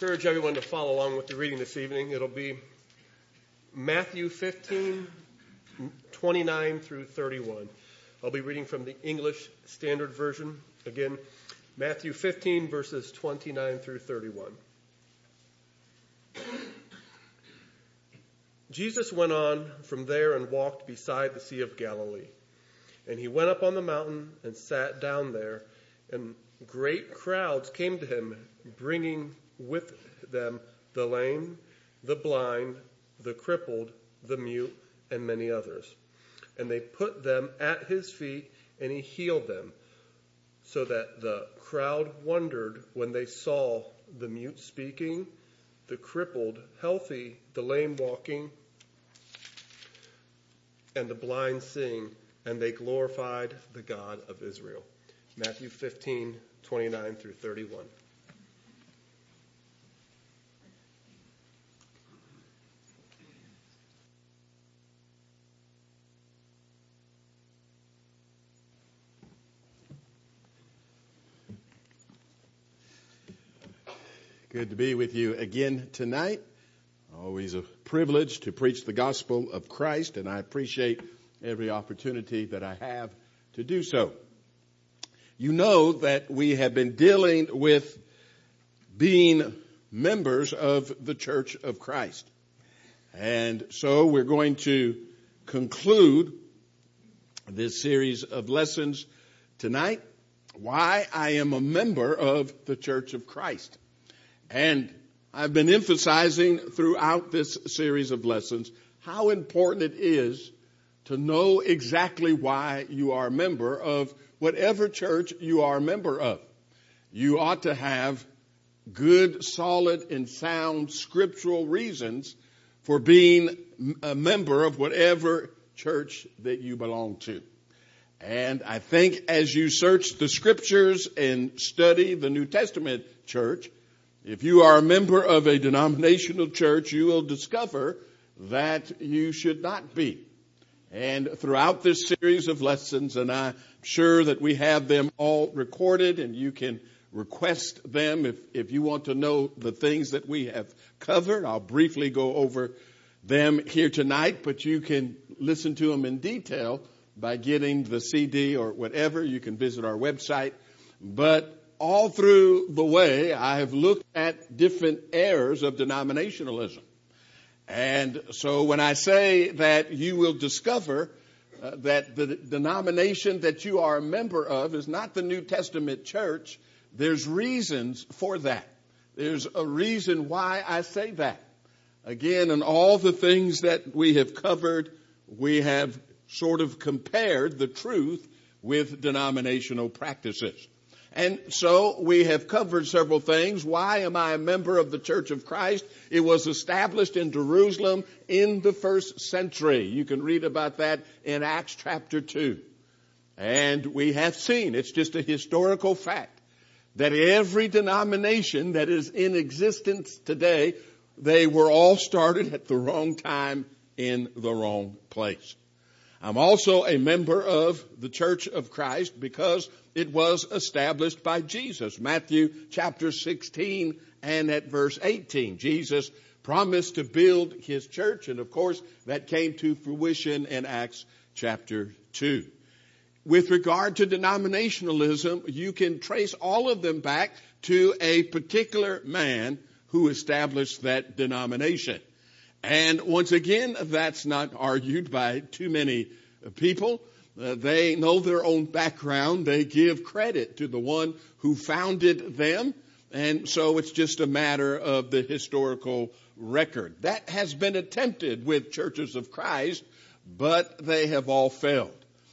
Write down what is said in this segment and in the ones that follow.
encourage everyone to follow along with the reading this evening. It'll be Matthew 15, 29 through 31. I'll be reading from the English Standard Version. Again, Matthew 15, verses 29 through 31. Jesus went on from there and walked beside the Sea of Galilee. And he went up on the mountain and sat down there, and great crowds came to him, bringing with them the lame, the blind, the crippled, the mute, and many others. And they put them at his feet, and he healed them, so that the crowd wondered when they saw the mute speaking, the crippled healthy, the lame walking, and the blind seeing, and they glorified the God of Israel. Matthew 15, 29 through 31. Good to be with you again tonight. Always a privilege to preach the gospel of Christ, and I appreciate every opportunity that I have to do so. You know that we have been dealing with being members of the Church of Christ. And so we're going to conclude this series of lessons tonight, why I am a member of the Church of Christ. And I've been emphasizing throughout this series of lessons how important it is to know exactly why you are a member of whatever church you are a member of. You ought to have good, solid, and sound scriptural reasons for being a member of whatever church that you belong to. And I think as you search the scriptures and study the New Testament church, if you are a member of a denominational church, you will discover that you should not be. And throughout this series of lessons, and I'm sure that we have them all recorded, and you can request them if you want to know the things that we have covered. I'll briefly go over them here tonight, but you can listen to them in detail by getting the CD or whatever. You can visit our website. But all through the way, I have looked at different errors of denominationalism. And so when I say that you will discover that the denomination that you are a member of is not the New Testament church, there's reasons for that. There's a reason why I say that. Again, in all the things that we have covered, we have sort of compared the truth with denominational practices. And so we have covered several things. Why am I a member of the Church of Christ? It was established in Jerusalem in the first century. You can read about that in Acts chapter 2. And we have seen, it's just a historical fact, that every denomination that is in existence today, they were all started at the wrong time in the wrong place. I'm also a member of the Church of Christ because it was established by Jesus. Matthew chapter 16 and at verse 18. Jesus promised to build his church, and of course that came to fruition in Acts chapter 2. With regard to denominationalism, you can trace all of them back to a particular man who established that denomination. And once again, that's not argued by too many people. They know their own background. They give credit to the one who founded them. And so it's just a matter of the historical record. That has been attempted with churches of Christ, but they have all failed.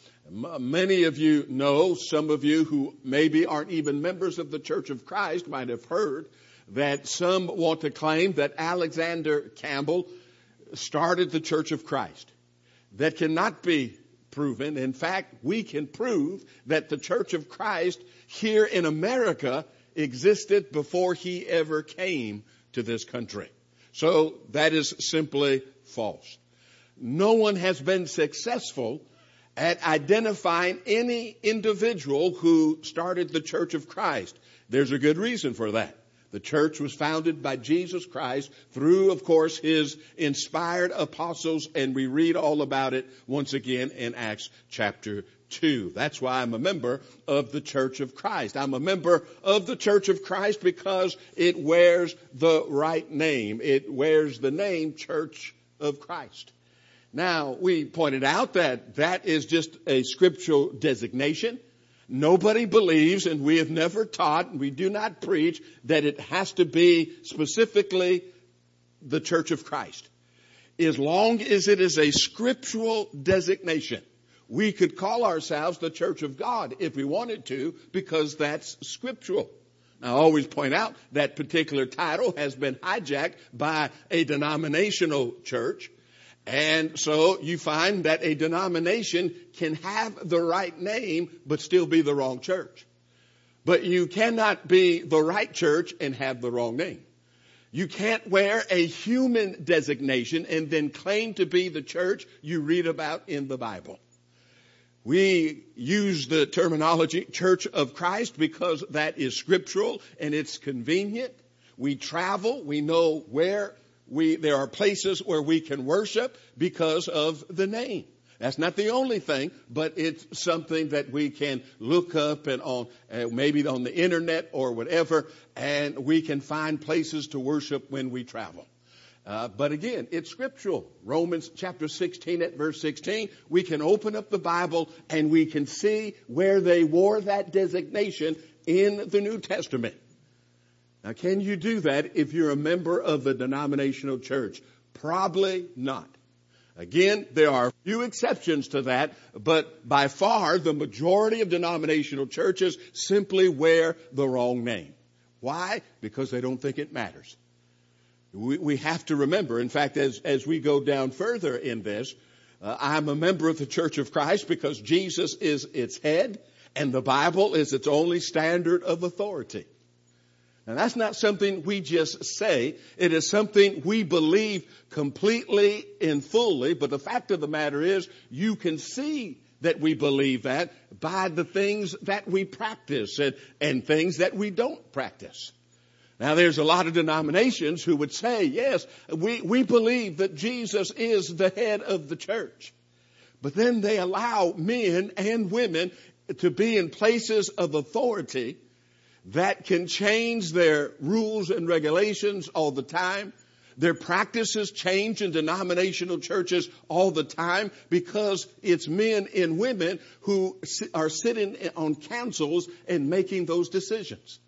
Many of you know, some of you who maybe aren't even members of the Church of Christ might have heard that some want to claim that Alexander Campbell started the Church of Christ. That cannot be proven. In fact, we can prove that the Church of Christ here in America existed before he ever came to this country. So that is simply false. No one has been successful at identifying any individual who started the Church of Christ. There's a good reason for that. The church was founded by Jesus Christ through, of course, his inspired apostles, and we read all about it once again in Acts chapter 2. That's why I'm a member of the Church of Christ. I'm a member of the Church of Christ because it wears the right name. It wears the name Church of Christ. Now, we pointed out that that is just a scriptural designation. Nobody believes, and we have never taught, and we do not preach, that it has to be specifically the Church of Christ. As long as it is a scriptural designation, we could call ourselves the Church of God if we wanted to, because that's scriptural. Now, I always point out that particular title has been hijacked by a denominational church. And so you find that a denomination can have the right name but still be the wrong church. But you cannot be the right church and have the wrong name. You can't wear a human designation and then claim to be the church you read about in the Bible. We use the terminology Church of Christ because that is scriptural and it's convenient. We travel. We know where there are places where we can worship because of the name. That's not the only thing, but it's something that we can look up and on maybe on the internet or whatever, and we can find places to worship when we travel. But again, it's scriptural. Romans chapter 16 at verse 16, we can open up the Bible and we can see where they wore that designation in the New Testament. Now, can you do that if you're a member of a denominational church? Probably not. Again, there are a few exceptions to that, but by far the majority of denominational churches simply wear the wrong name. Why? Because they don't think it matters. We have to remember, in fact, as we go down further in this, I'm a member of the Church of Christ because Jesus is its head and the Bible is its only standard of authority. Now, that's not something we just say. It is something we believe completely and fully. But the fact of the matter is, you can see that we believe that by the things that we practice and things that we don't practice. Now, there's a lot of denominations who would say, yes, we believe that Jesus is the head of the church. But then they allow men and women to be in places of authority that can change their rules and regulations all the time. Their practices change in denominational churches all the time because it's men and women who are sitting on councils and making those decisions.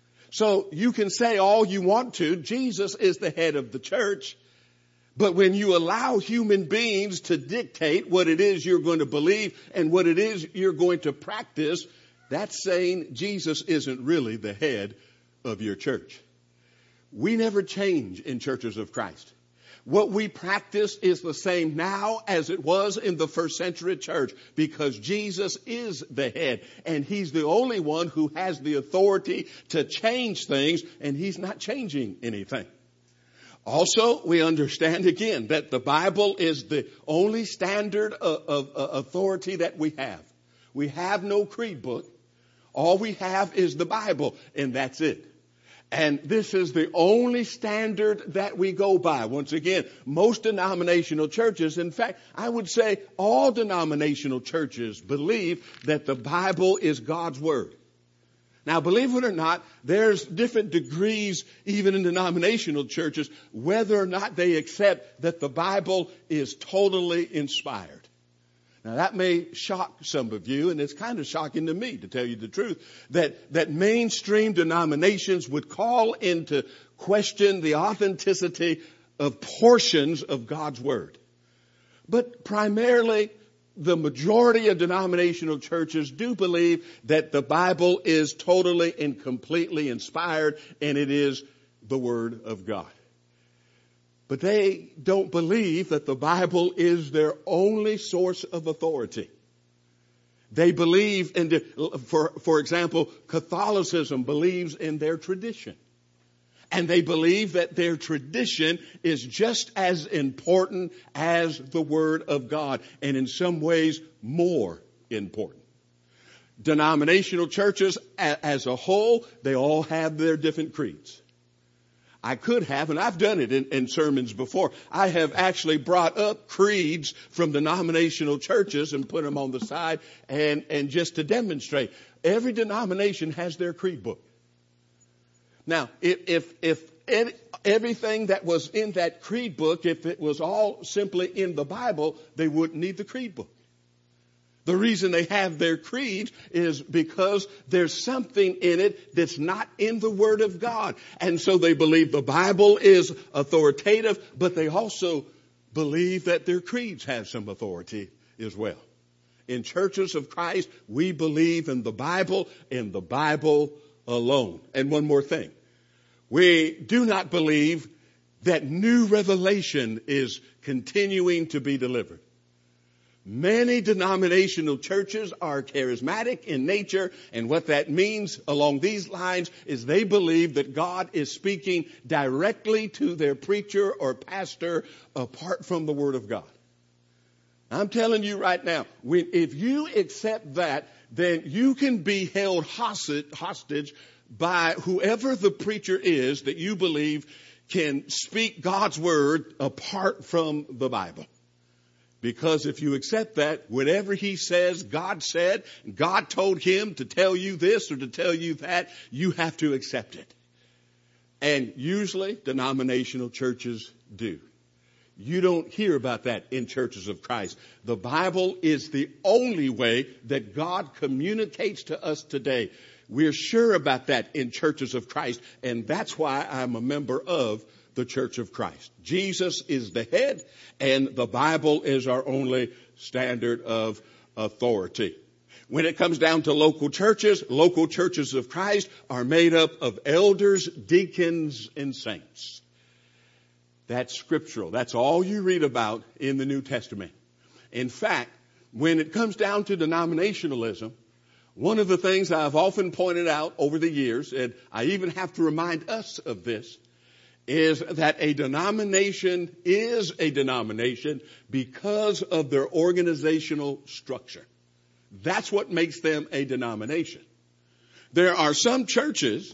So you can say all you want to, Jesus is the head of the church. But when you allow human beings to dictate what it is you're going to believe and what it is you're going to practice, that's saying Jesus isn't really the head of your church. We never change in churches of Christ. What we practice is the same now as it was in the first century church because Jesus is the head and he's the only one who has the authority to change things, and he's not changing anything. Also, we understand again that the Bible is the only standard of authority that we have. We have no creed book. All we have is the Bible, and that's it. And this is the only standard that we go by. Once again, most denominational churches, in fact, I would say all denominational churches believe that the Bible is God's Word. Now, believe it or not, there's different degrees, even in denominational churches, whether or not they accept that the Bible is totally inspired. Now, that may shock some of you, and it's kind of shocking to me, to tell you the truth, that mainstream denominations would call into question the authenticity of portions of God's Word. But primarily, the majority of denominational churches do believe that the Bible is totally and completely inspired, and it is the Word of God. But they don't believe that the Bible is their only source of authority. They believe in, for example, Catholicism believes in their tradition. And they believe that their tradition is just as important as the Word of God, and in some ways more important. Denominational churches as a whole, they all have their different creeds. I could have, and I've done it in sermons before. I have actually brought up creeds from denominational churches and put them on the side and just to demonstrate. Every denomination has their creed book. Now, if everything that was in that creed book, if it was all simply in the Bible, they wouldn't need the creed book. The reason they have their creed is because there's something in it that's not in the Word of God. And so they believe the Bible is authoritative, but they also believe that their creeds have some authority as well. In Churches of Christ, we believe in the Bible alone. And one more thing. We do not believe that new revelation is continuing to be delivered. Many denominational churches are charismatic in nature, and what that means along these lines is they believe that God is speaking directly to their preacher or pastor apart from the Word of God. I'm telling you right now, if you accept that, then you can be held hostage by whoever the preacher is that you believe can speak God's Word apart from the Bible. Because if you accept that, whatever he says, God said, God told him to tell you this or to tell you that, you have to accept it. And usually denominational churches do. You don't hear about that in Churches of Christ. The Bible is the only way that God communicates to us today. We're sure about that in Churches of Christ, and that's why I'm a member of the Church of Christ. Jesus is the head, and the Bible is our only standard of authority. When it comes down to local churches of Christ are made up of elders, deacons, and saints. That's scriptural. That's all you read about in the New Testament. In fact, when it comes down to denominationalism, one of the things I've often pointed out over the years, and I even have to remind us of this, is that a denomination is a denomination because of their organizational structure. That's what makes them a denomination. There are some churches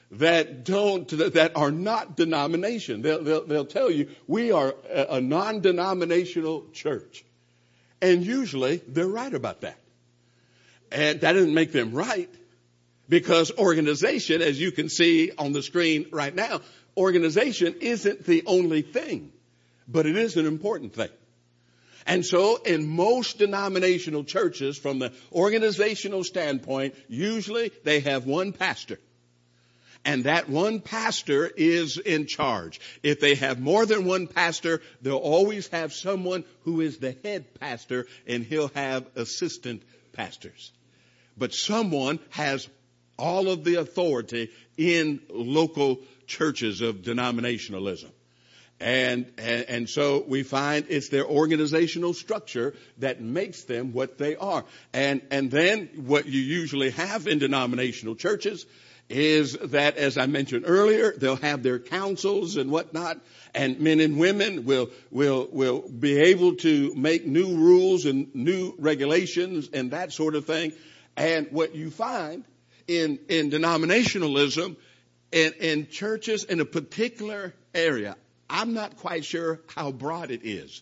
that are not denomination. They'll tell you, we are a non-denominational church. And usually they're right about that. And that doesn't make them right, because organization, as you can see on the screen right now, organization isn't the only thing, but it is an important thing. And so in most denominational churches, from the organizational standpoint, usually they have one pastor. And that one pastor is in charge. If they have more than one pastor, they'll always have someone who is the head pastor, and he'll have assistant pastors. But someone has all of the authority in local churches of denominationalism. And so we find it's their organizational structure that makes them what they are. And then what you usually have in denominational churches is that, as I mentioned earlier, they'll have their councils and whatnot, and men and women will be able to make new rules and new regulations and that sort of thing. And what you find in denominationalism, in churches in a particular area, I'm not quite sure how broad it is.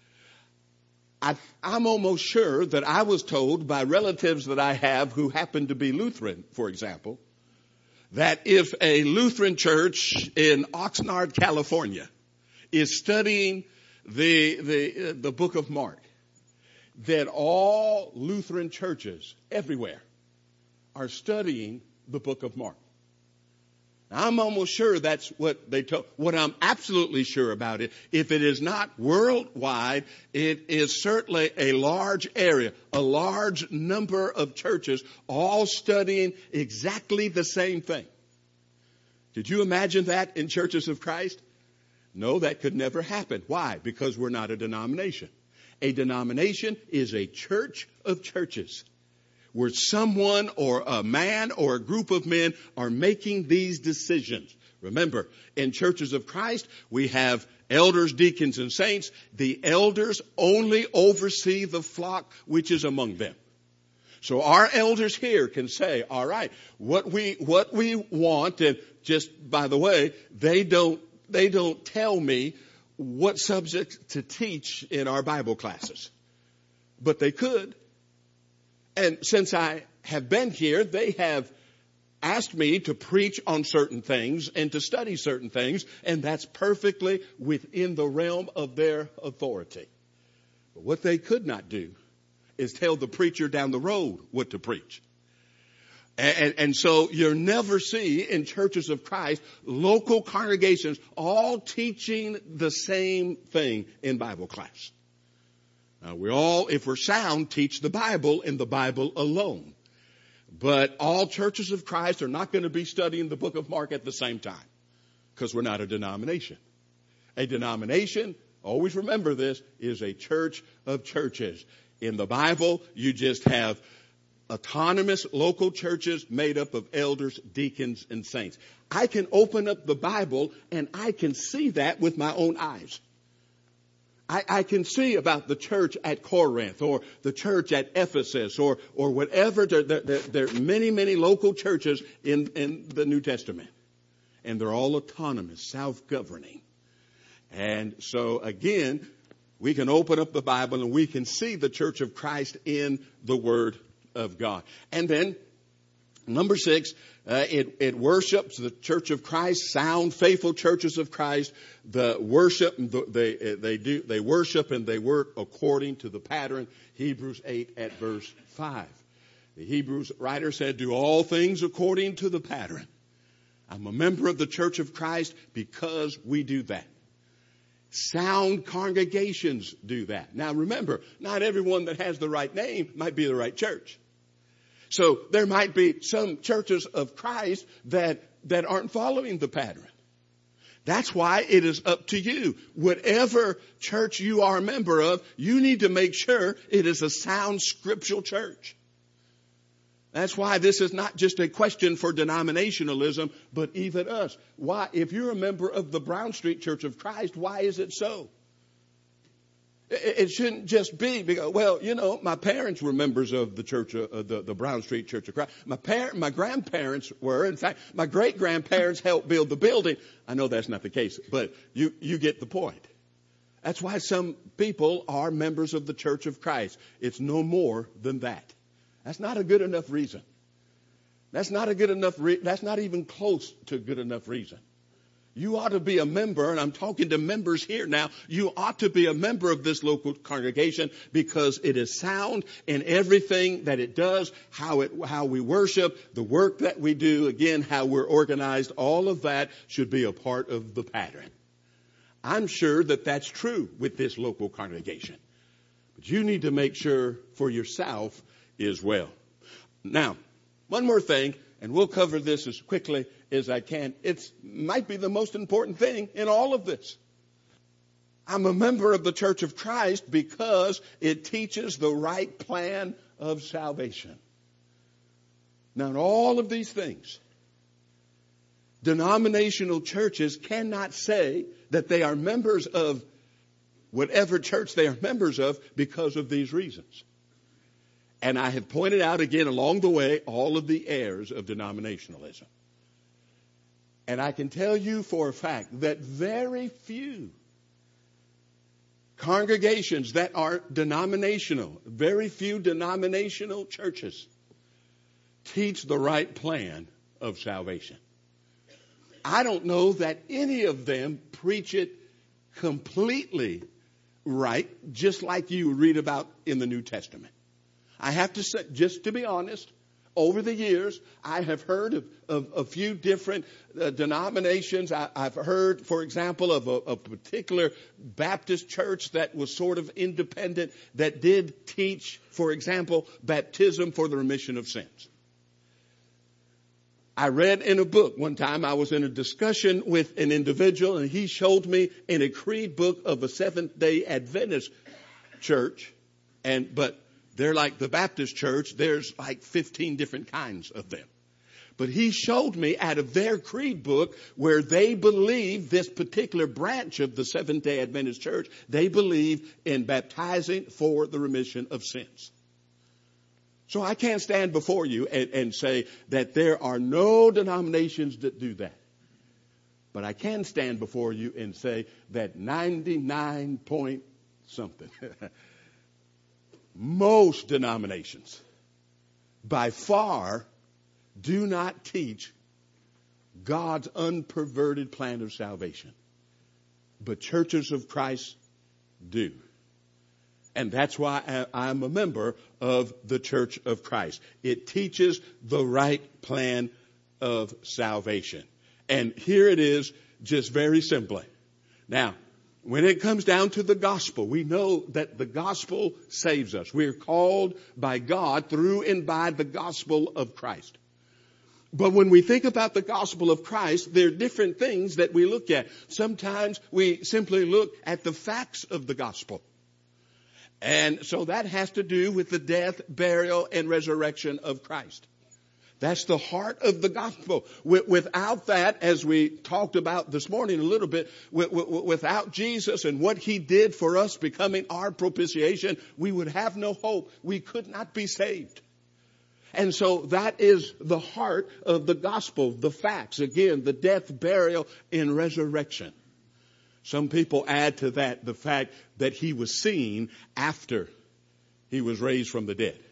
I'm almost sure that I was told by relatives that I have who happen to be Lutheran, for example, that if a Lutheran church in Oxnard, California, is studying the book of Mark, that all Lutheran churches everywhere are studying the book of Mark. Now, I'm almost sure that's what they told. What I'm absolutely sure about it, if it is not worldwide, it is certainly a large area, a large number of churches all studying exactly the same thing. Did you imagine that in Churches of Christ? No, that could never happen. Why? Because we're not a denomination. A denomination is a church of churches, where someone or a man or a group of men are making these decisions. Remember, in Churches of Christ, we have elders, deacons, and saints. The elders only oversee the flock which is among them. So our elders here can say, all right, what we want, and just by the way, they don't tell me what subjects to teach in our Bible classes. But they could. And since I have been here, they have asked me to preach on certain things and to study certain things, and that's perfectly within the realm of their authority. But what they could not do is tell the preacher down the road what to preach. And so you'll never see in churches of Christ local congregations all teaching the same thing in Bible class. Now we all, if we're sound, teach the Bible and the Bible alone. But all churches of Christ are not going to be studying the book of Mark at the same time, because we're not a denomination. A denomination, always remember this, is a church of churches. In the Bible, you just have autonomous local churches made up of elders, deacons, and saints. I can open up the Bible and I can see that with my own eyes. I can see about the church at Corinth or the church at Ephesus or whatever. There are many, many local churches in the New Testament. And they're all autonomous, self-governing. And so again, we can open up the Bible and we can see the church of Christ in the Word of God. And then, number 6, it worships the church of Christ, sound, faithful churches of Christ. The worship, they worship and they work according to the pattern. Hebrews 8 at verse 5. The Hebrews writer said, do all things according to the pattern. I'm a member of the church of Christ because we do that. Sound congregations do that. Now remember, not everyone that has the right name might be the right church. So there might be some churches of Christ that aren't following the pattern. That's why it is up to you. Whatever church you are a member of, you need to make sure it is a sound scriptural church. That's why this is not just a question for denominationalism, but even us. Why, if you're a member of the Brown Street Church of Christ, why is it so? It shouldn't just be because, well, you know, my parents were members of the church, the Brown Street Church of Christ. My grandparents were. In fact, my great-grandparents helped build the building. I know that's not the case, but you get the point. That's why some people are members of the Church of Christ. It's no more than that. That's not a good enough reason. That's not even close to a good enough reason. You ought to be a member, and I'm talking to members here now, you ought to be a member of this local congregation because it is sound in everything that it does, how we worship, the work that we do, again, how we're organized, all of that should be a part of the pattern. I'm sure that that's true with this local congregation. But you need to make sure for yourself as well. Now, one more thing, and we'll cover this as quickly as I can. It might be the most important thing in all of this. I'm a member of the Church of Christ because it teaches the right plan of salvation. Now, in all of these things, denominational churches cannot say that they are members of whatever church they are members of because of these reasons. And I have pointed out again along the way all of the errors of denominationalism. And I can tell you for a fact that very few congregations that are denominational, very few denominational churches teach the right plan of salvation. I don't know that any of them preach it completely right, just like you read about in the New Testament. I have to say, just to be honest, over the years, I have heard of a few different denominations. I've heard, for example, of a particular Baptist church that was sort of independent that did teach, for example, baptism for the remission of sins. I read in a book one time, I was in a discussion with an individual, and he showed me in a creed book of a Seventh-day Adventist church, but they're like the Baptist church. There's like 15 different kinds of them. But he showed me out of their creed book where they believe this particular branch of the Seventh-day Adventist church, they believe in baptizing for the remission of sins. So I can't stand before you and say that there are no denominations that do that. But I can stand before you and say that 99 point something, most denominations by far do not teach God's unperverted plan of salvation. But churches of Christ do. And that's why I'm a member of the Church of Christ. It teaches the right plan of salvation. And here it is, just very simply. Now, when it comes down to the gospel, we know that the gospel saves us. We're called by God through and by the gospel of Christ. But when we think about the gospel of Christ, there are different things that we look at. Sometimes we simply look at the facts of the gospel. And so that has to do with the death, burial, and resurrection of Christ. That's the heart of the gospel. Without that, as we talked about this morning a little bit, without Jesus and what he did for us becoming our propitiation, we would have no hope. We could not be saved. And so that is the heart of the gospel, the facts. Again, the death, burial, and resurrection. Some people add to that the fact that he was seen after he was raised from the dead.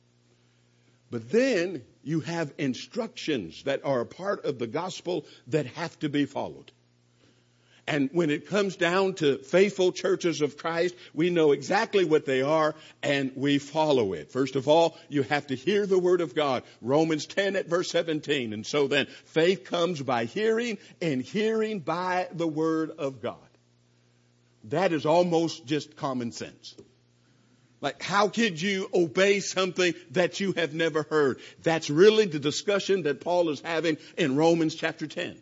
But then you have instructions that are a part of the gospel that have to be followed. And when it comes down to faithful churches of Christ, we know exactly what they are and we follow it. First of all, you have to hear the word of God. Romans 10 at verse 17. And so then faith comes by hearing and hearing by the word of God. That is almost just common sense. Like, how could you obey something that you have never heard? That's really the discussion that Paul is having in Romans chapter 10.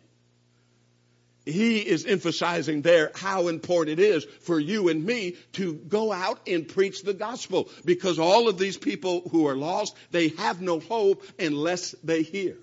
He is emphasizing there how important it is for you and me to go out and preach the gospel. Because all of these people who are lost, they have no hope unless they hear.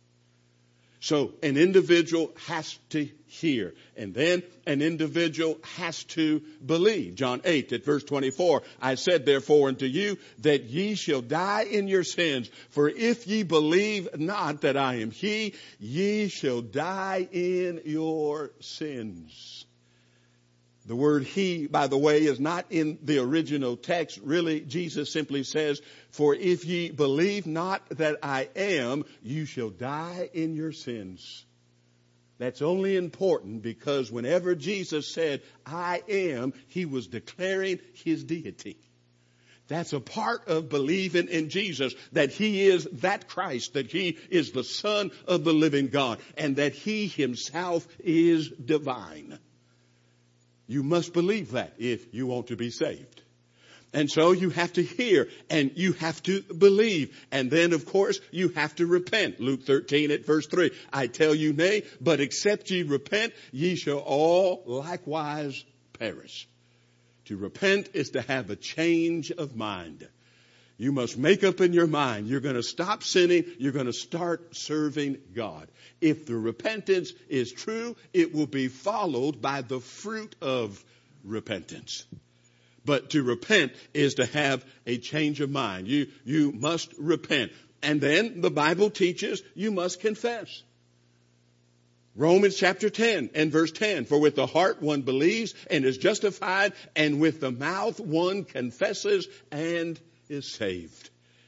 So an individual has to hear. And then an individual has to believe. John 8 at verse 24. I said therefore unto you that ye shall die in your sins. For if ye believe not that I am he, ye shall die in your sins. The word he, by the way, is not in the original text. Really, Jesus simply says, for if ye believe not that I am, you shall die in your sins. That's only important because whenever Jesus said, I am, he was declaring his deity. That's a part of believing in Jesus, that he is that Christ, that he is the Son of the living God, and that he himself is divine. You must believe that if you want to be saved. And so you have to hear and you have to believe. And then, of course, you have to repent. Luke 13 at verse 3. I tell you nay, but except ye repent, ye shall all likewise perish. To repent is to have a change of mind. You must make up in your mind. You're going to stop sinning. You're going to start serving God. If the repentance is true, it will be followed by the fruit of repentance. But to repent is to have a change of mind. You must repent. And then the Bible teaches you must confess. Romans chapter 10 and verse 10. For with the heart one believes and is justified, and with the mouth one confesses and is saved.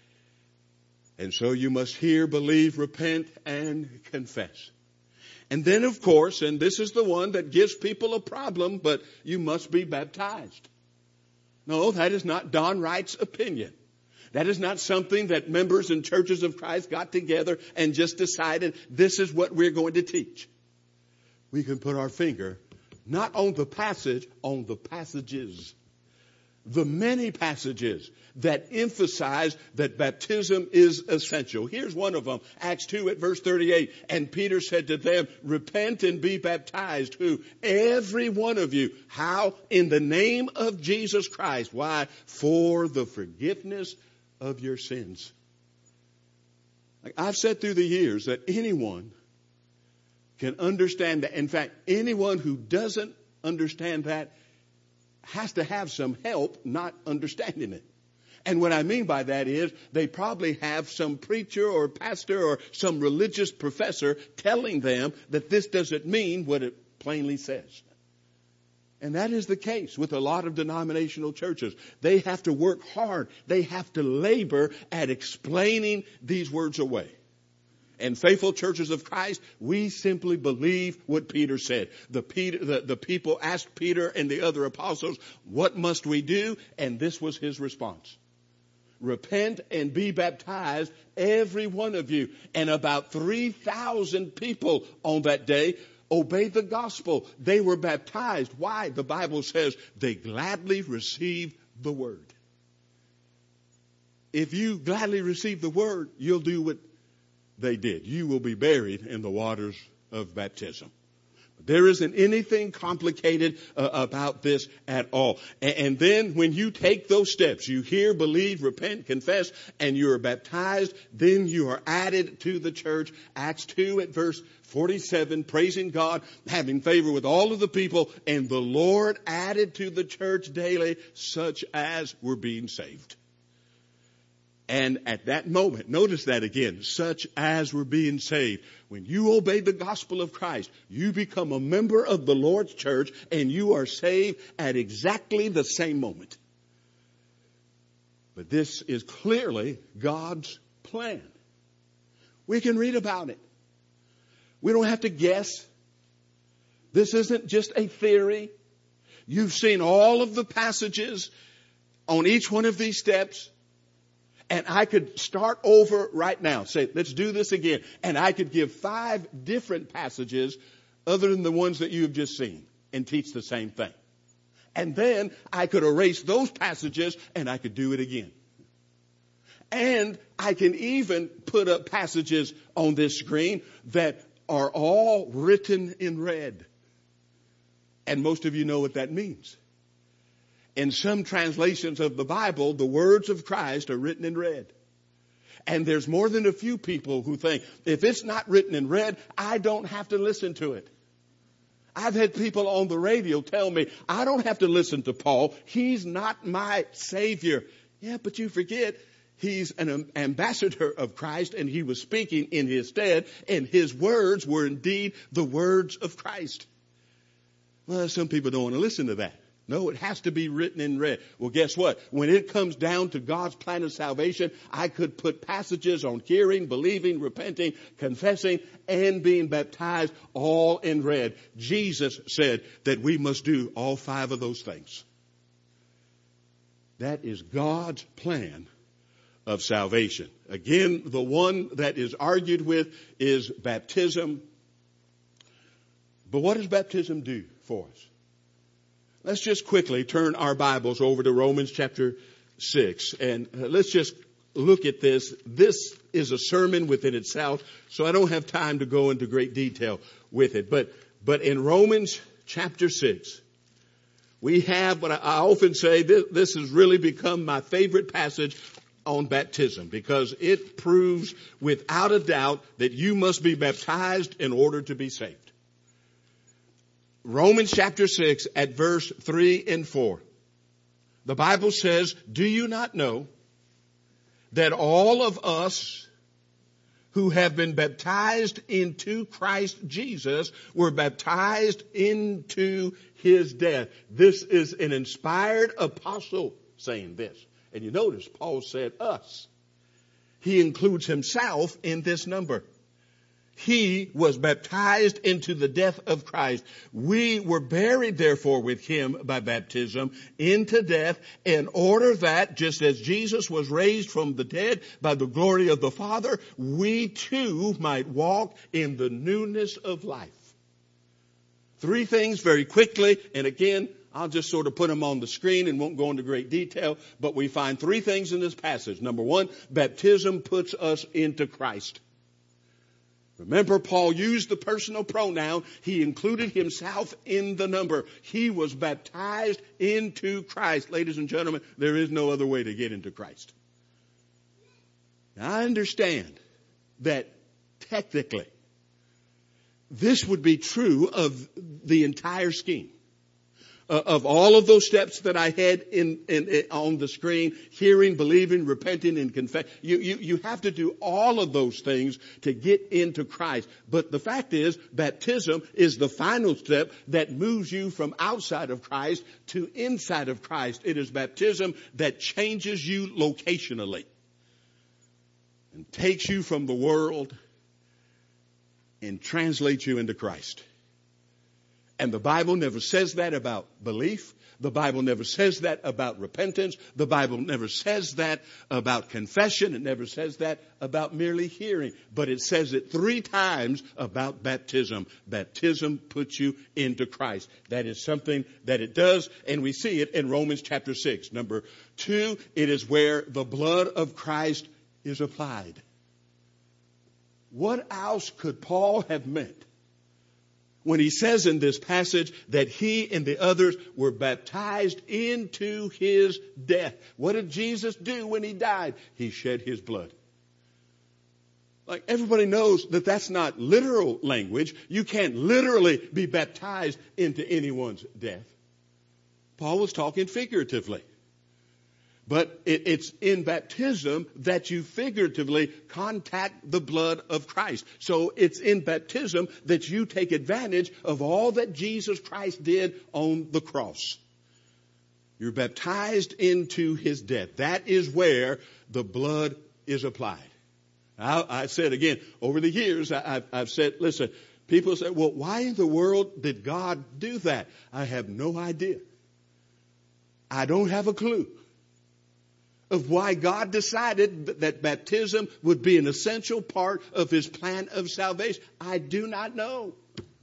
And so you must hear, believe, repent, and confess. And then, of course, and this is the one that gives people a problem, but you must be baptized. No, that is not Don Wright's opinion. That is not something that members in churches of Christ got together and just decided this is what we're going to teach. We can put our finger not on the passage, on the passages. The many passages that emphasize that baptism is essential. Here's one of them, Acts 2 at verse 38. And Peter said to them, repent and be baptized, who? Every one of you. How? In the name of Jesus Christ. Why? For the forgiveness of your sins. I've said through the years that anyone can understand that. In fact, anyone who doesn't understand that has to have some help not understanding it. And what I mean by that is they probably have some preacher or pastor or some religious professor telling them that this doesn't mean what it plainly says. And that is the case with a lot of denominational churches. They have to work hard. They have to labor at explaining these words away. And faithful churches of Christ, we simply believe what Peter said. The people asked Peter and the other apostles, what must we do? And this was his response. Repent and be baptized, every one of you. And about 3,000 people on that day obeyed the gospel. They were baptized. Why? The Bible says they gladly received the word. If you gladly receive the word, you'll do what they did. You will be buried in the waters of baptism. There isn't anything complicated about this at all. And then when you take those steps, you hear, believe, repent, confess, and you are baptized, then you are added to the church. Acts 2 at verse 47, praising God, having favor with all of the people, and the Lord added to the church daily such as were being saved. And at that moment, notice that again, such as were being saved. When you obey the gospel of Christ, you become a member of the Lord's church and you are saved at exactly the same moment. But this is clearly God's plan. We can read about it. We don't have to guess. This isn't just a theory. You've seen all of the passages on each one of these steps. And I could start over right now. Say, let's do this again. And I could give 5 different passages other than the ones that you've just seen and teach the same thing. And then I could erase those passages and I could do it again. And I can even put up passages on this screen that are all written in red. And most of you know what that means. In some translations of the Bible, the words of Christ are written in red. And there's more than a few people who think, if it's not written in red, I don't have to listen to it. I've had people on the radio tell me, I don't have to listen to Paul. He's not my Savior. Yeah, but you forget, he's an ambassador of Christ and he was speaking in his stead and his words were indeed the words of Christ. Well, some people don't want to listen to that. No, it has to be written in red. Well, guess what? When it comes down to God's plan of salvation, I could put passages on hearing, believing, repenting, confessing, and being baptized all in red. Jesus said that we must do all 5 of those things. That is God's plan of salvation. Again, the one that is argued with is baptism. But what does baptism do for us? Let's just quickly turn our Bibles over to Romans chapter 6 and let's just look at this. This is a sermon within itself, so I don't have time to go into great detail with it. But in Romans chapter 6, we have what I often say, this has really become my favorite passage on baptism because it proves without a doubt that you must be baptized in order to be saved. Romans chapter 6 at verse 3 and 4. The Bible says, do you not know that all of us who have been baptized into Christ Jesus were baptized into his death? This is an inspired apostle saying this. And you notice Paul said us. He includes himself in this number. He was baptized into the death of Christ. We were buried, therefore, with him by baptism into death in order that, just as Jesus was raised from the dead by the glory of the Father, we too might walk in the newness of life. 3 things very quickly. And again, I'll just sort of put them on the screen and won't go into great detail. But we find 3 things in this passage. Number 1, baptism puts us into Christ. Remember, Paul used the personal pronoun. He included himself in the number. He was baptized into Christ. Ladies and gentlemen, there is no other way to get into Christ. Now, I understand that technically this would be true of the entire scheme. of all of those steps that I had in on the screen, hearing, believing, repenting, and confessing. You have to do all of those things to get into Christ. But the fact is, baptism is the final step that moves you from outside of Christ to inside of Christ. It is baptism that changes you locationally and takes you from the world and translates you into Christ. And the Bible never says that about belief. The Bible never says that about repentance. The Bible never says that about confession. It never says that about merely hearing. But it says it 3 times about baptism. Baptism puts you into Christ. That is something that it does, and we see it in Romans chapter 6. Number 2, it is where the blood of Christ is applied. What else could Paul have meant when he says in this passage that he and the others were baptized into his death? What did Jesus do when he died? He shed his blood. Like, everybody knows that that's not literal language. You can't literally be baptized into anyone's death. Paul was talking figuratively. But it's in baptism that you figuratively contact the blood of Christ. So it's in baptism that you take advantage of all that Jesus Christ did on the cross. You're baptized into his death. That is where the blood is applied. I said again, over the years, I've said, listen, people say, well, why in the world did God do that? I have no idea. I don't have a clue of why God decided that baptism would be an essential part of his plan of salvation. I do not know.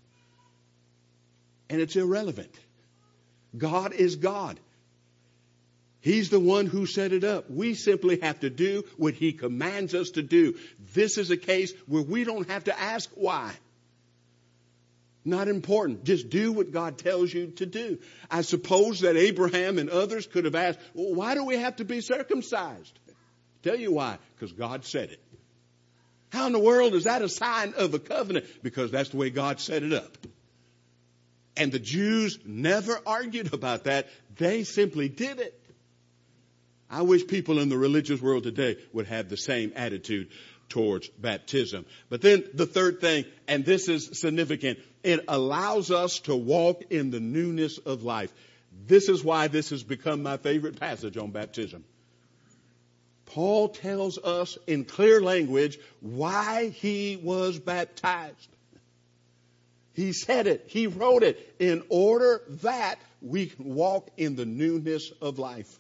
And it's irrelevant. God is God. He's the one who set it up. We simply have to do what he commands us to do. This is a case where we don't have to ask why. Not important. Just do what God tells you to do. I suppose that Abraham and others could have asked, well, why do we have to be circumcised? Tell you why. Because God said it. How in the world is that a sign of a covenant? Because that's the way God set it up. And the Jews never argued about that. They simply did it. I wish people in the religious world today would have the same attitude towards baptism. But then the third thing, and this is significant, it allows us to walk in the newness of life. This is why this has become my favorite passage on baptism. Paul tells us in clear language why he was baptized. He said it. He wrote it in order that we can walk in the newness of life.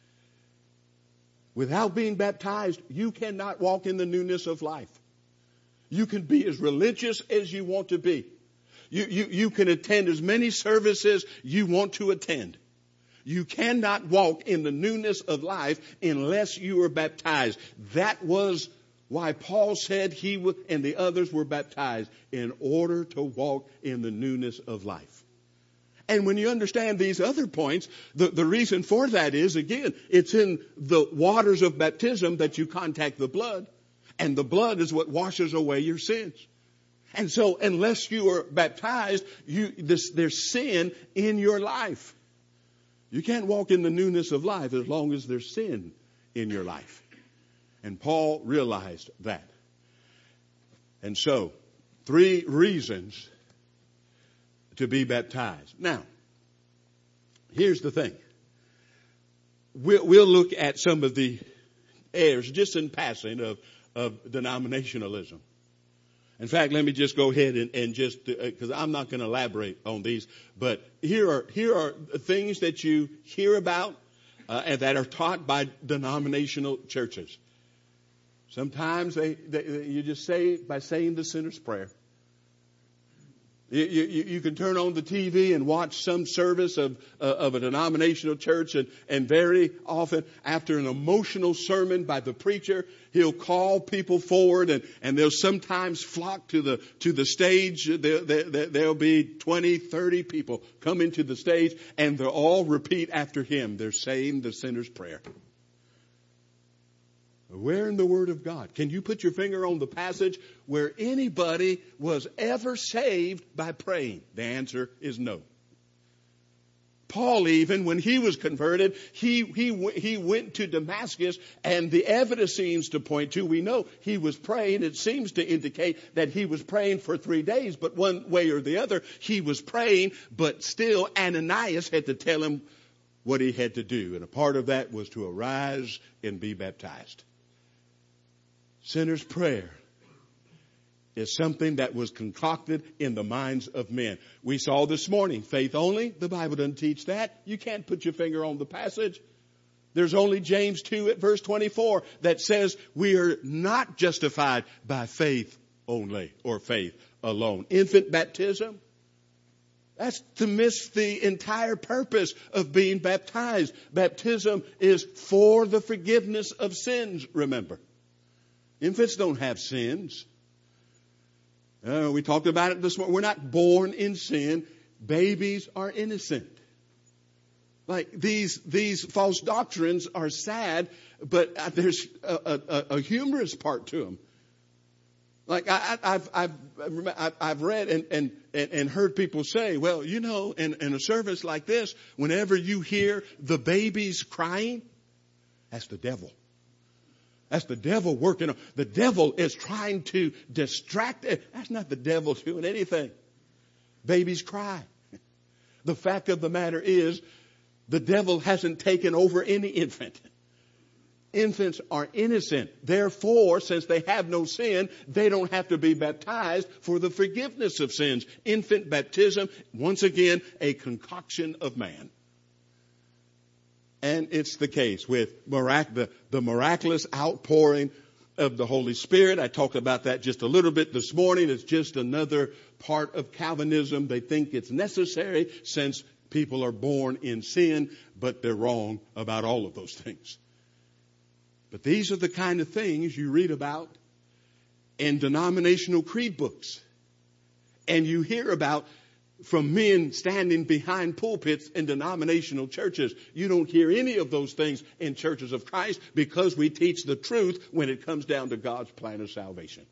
Without being baptized, you cannot walk in the newness of life. You can be as religious as you want to be. You can attend as many services you want to attend. You cannot walk in the newness of life unless you are baptized. That was why Paul said he and the others were baptized, in order to walk in the newness of life. And when you understand these other points, the reason for that is, again, it's in the waters of baptism that you contact the blood. And the blood is what washes away your sins. And so unless you are baptized, there's sin in your life. You can't walk in the newness of life as long as there's sin in your life. And Paul realized that. And so, 3 reasons to be baptized. Now, here's the thing. We'll look at some of the errors, just in passing, of denominationalism. In fact, let me just go ahead and just, because I'm not going to elaborate on these, but here are things that you hear about and that are taught by denominational churches. Sometimes you just say by saying the sinner's prayer. You can turn on the TV and watch some service of a denominational church, and very often after an emotional sermon by the preacher, he'll call people forward, and they'll sometimes flock to the stage. There'll be 20, 30 people coming to the stage, and they'll all repeat after him. They're saying the sinner's prayer. Where in the Word of God can you put your finger on the passage where anybody was ever saved by praying? The answer is no. Paul, even when he was converted, he went to Damascus, and the evidence seems to point to, we know he was praying. It seems to indicate that he was praying for 3 days, but one way or the other, he was praying, but still Ananias had to tell him what he had to do. And a part of that was to arise and be baptized. Sinner's prayer is something that was concocted in the minds of men. We saw this morning, faith only. The Bible doesn't teach that. You can't put your finger on the passage. There's only James 2 at verse 24 that says we are not justified by faith only or faith alone. Infant baptism, that's to miss the entire purpose of being baptized. Baptism is for the forgiveness of sins, remember. Infants don't have sins. We talked about it this morning. We're not born in sin. Babies are innocent. Like these false doctrines are sad, but there's a humorous part to them. Like I've read and heard people say, well, you know, in a service like this, whenever you hear the babies crying, that's the devil. That's the devil working. The devil is trying to distract it. That's not the devil doing anything. Babies cry. The fact of the matter is, the devil hasn't taken over any infant. Infants are innocent. Therefore, since they have no sin, they don't have to be baptized for the forgiveness of sins. Infant baptism, once again, a concoction of man. And it's the case with the miraculous outpouring of the Holy Spirit. I talked about that just a little bit this morning. It's just another part of Calvinism. They think it's necessary since people are born in sin, but they're wrong about all of those things. But these are the kind of things you read about in denominational creed books. And you hear about from men standing behind pulpits in denominational churches. You don't hear any of those things in churches of Christ because we teach the truth when it comes down to God's plan of salvation.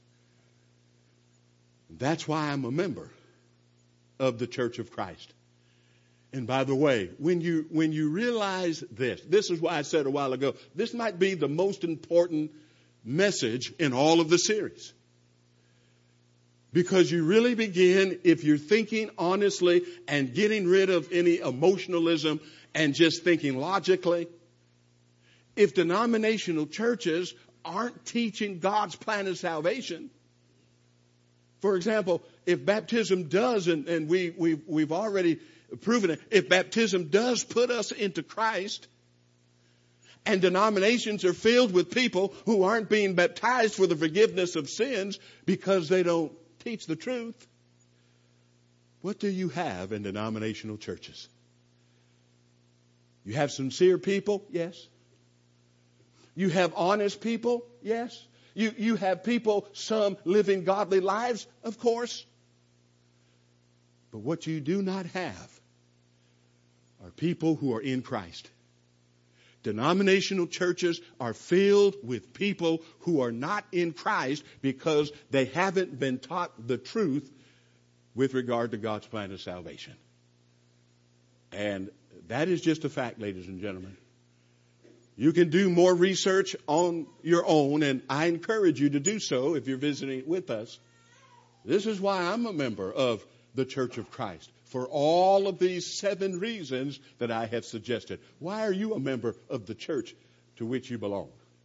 That's why I'm a member of the Church of Christ. And by the way, when you realize this is why I said a while ago, this might be the most important message in all of the series. Because you really begin, if you're thinking honestly and getting rid of any emotionalism and just thinking logically, if denominational churches aren't teaching God's plan of salvation, for example, if baptism does, and we've already proven it, if baptism does put us into Christ, and denominations are filled with people who aren't being baptized for the forgiveness of sins because they don't teach the truth, what do you have in denominational churches? You have sincere people? Yes. You have honest people? Yes. You have people, some living godly lives? Of course. But what you do not have are people who are in Christ. Denominational churches are filled with people who are not in Christ because they haven't been taught the truth with regard to God's plan of salvation. And that is just a fact, ladies and gentlemen. You can do more research on your own, and I encourage you to do so if you're visiting with us. This is why I'm a member of the Church of Christ, for all of these 7 reasons that I have suggested. Why are you a member of the church to which you belong?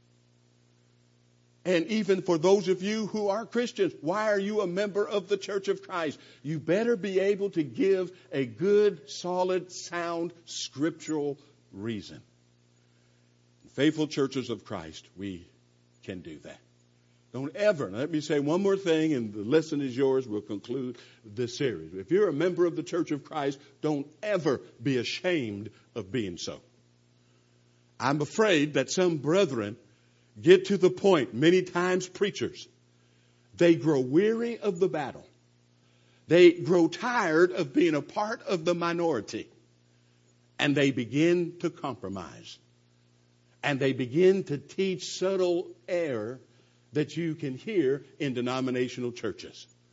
And even for those of you who are Christians, why are you a member of the Church of Christ? You better be able to give a good, solid, sound, scriptural reason. Faithful churches of Christ, we can do that. Don't ever, let me say one more thing and the lesson is yours. We'll conclude this series. If you're a member of the Church of Christ, don't ever be ashamed of being so. I'm afraid that some brethren get to the point, many times preachers, they grow weary of the battle. They grow tired of being a part of the minority. And they begin to compromise. And they begin to teach subtle error that you can hear in denominational churches.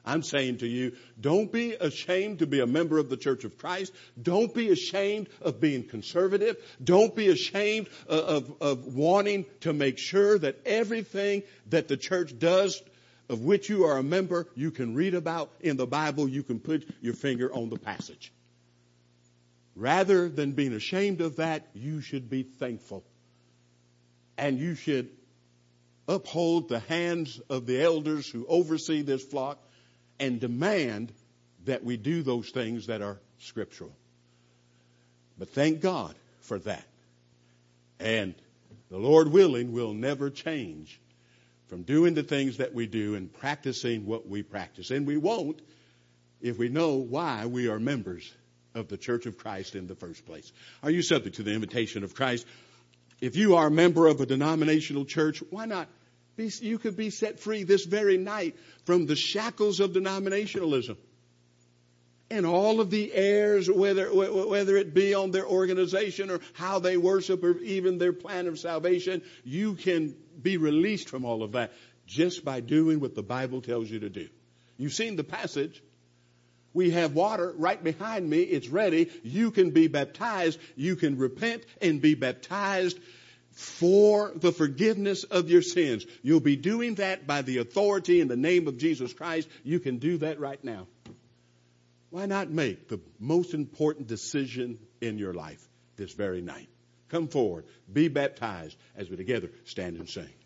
I'm saying to you, don't be ashamed to be a member of the Church of Christ. Don't be ashamed of being conservative. Don't be ashamed of wanting to make sure that everything that the church does, of which you are a member, you can read about in the Bible. You can put your finger on the passage. Rather than being ashamed of that, you should be thankful. And you should uphold the hands of the elders who oversee this flock and demand that we do those things that are scriptural. But thank God for that. And the Lord willing, we'll never change from doing the things that we do and practicing what we practice. And we won't if we know why we are members of the Church of Christ in the first place. Are you subject to the invitation of Christ? If you are a member of a denominational church, why not? You could be set free this very night from the shackles of denominationalism. And all of the errors, whether it be on their organization or how they worship or even their plan of salvation, you can be released from all of that just by doing what the Bible tells you to do. You've seen the passage. We have water right behind me. It's ready. You can be baptized. You can repent and be baptized for the forgiveness of your sins. You'll be doing that by the authority in the name of Jesus Christ. You can do that right now. Why not make the most important decision in your life this very night? Come forward, be baptized as we together stand and sing.